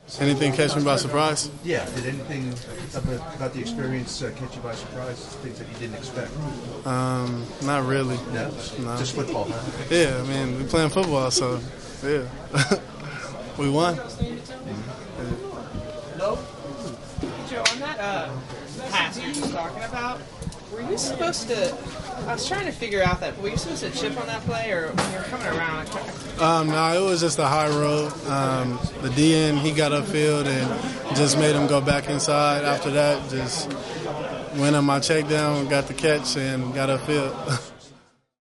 Anything catch me by surprise? Yeah. Did anything about the experience catch you by surprise? Things that you didn't expect? Not really. No. No. Just football, huh? Yeah, I mean, we're playing football, so, yeah. We won. Joe, on that pass you were just talking about, were you supposed to? I was trying to figure out that. Were you supposed to chip on that play, or when you were coming around? No, it was just a high road. The DN, he got upfield and just made him go back inside. After that, just went on my check down, got the catch, and got upfield.